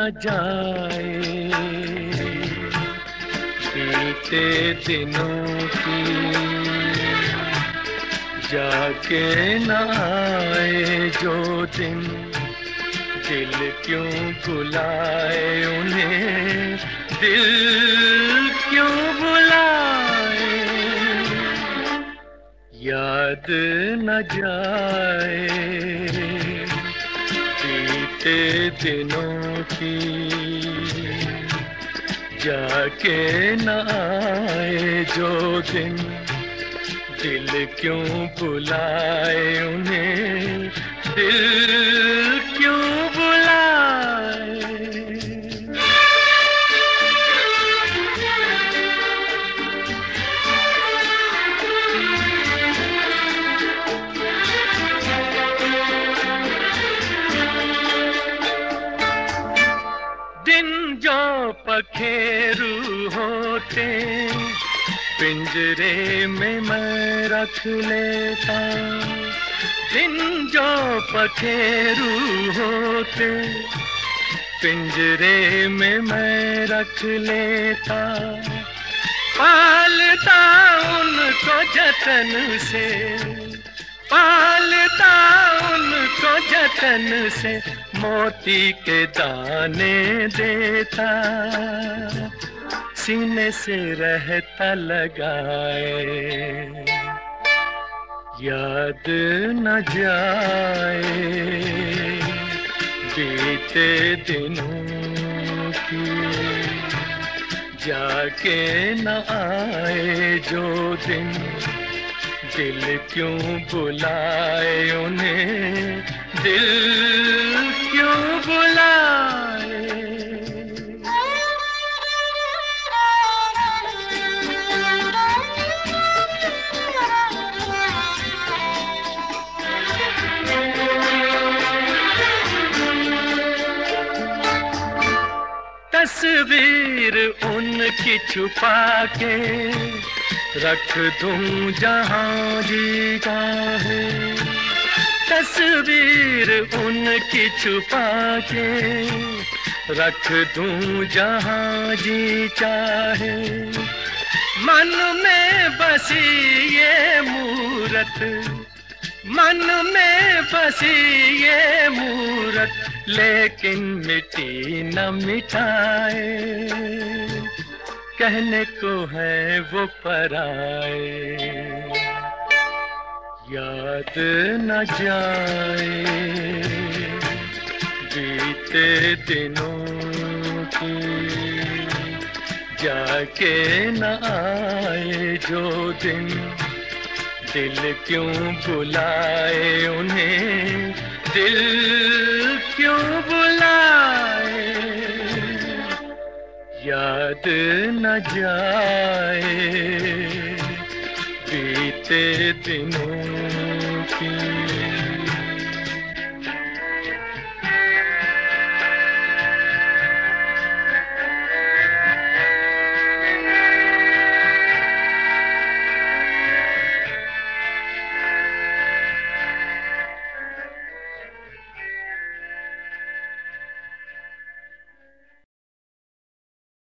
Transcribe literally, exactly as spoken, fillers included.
न जाए, बीते दिनों की जाके न आए जो दिन, दिल क्यों बुलाए उन्हें, दिल क्यों बुलाए, याद न जाए बीते दिनों की जाके न आए जो दिन, दिल क्यों बुलाए उन्हें, दिल क्यों बुलाए। दिन जो पखेरू होते पिंजरे में मैं रख लेता, दिन जो पखेरू होते पिंजरे में मैं रख लेता, पालता उनको जतन से, पालता उनको जतन से, मोती के दाने देता, सीने से रहता लगाए, याद न जाए बीते दिनों की जाके न आए जो दिन, दिल क्यों बुलाए उन्हें, दिल क्यों बुलाए। तस्वीर उनकी छुपा के रख दूं जहां जी चाहे, तस्वीर उनकी छुपा के रख दूं जहां जी चाहे, मन में बसी ये मूरत, मन में बसी ये मूरत, लेकिन मिटी न मिटाए, कहने को है वो पराए, याद न जाए बीते दिनों की जाके न आए जो दिन, दिल क्यों बुलाए उन्हें, दिल क्यों बुलाए, याद न जाए बीते दिनों की।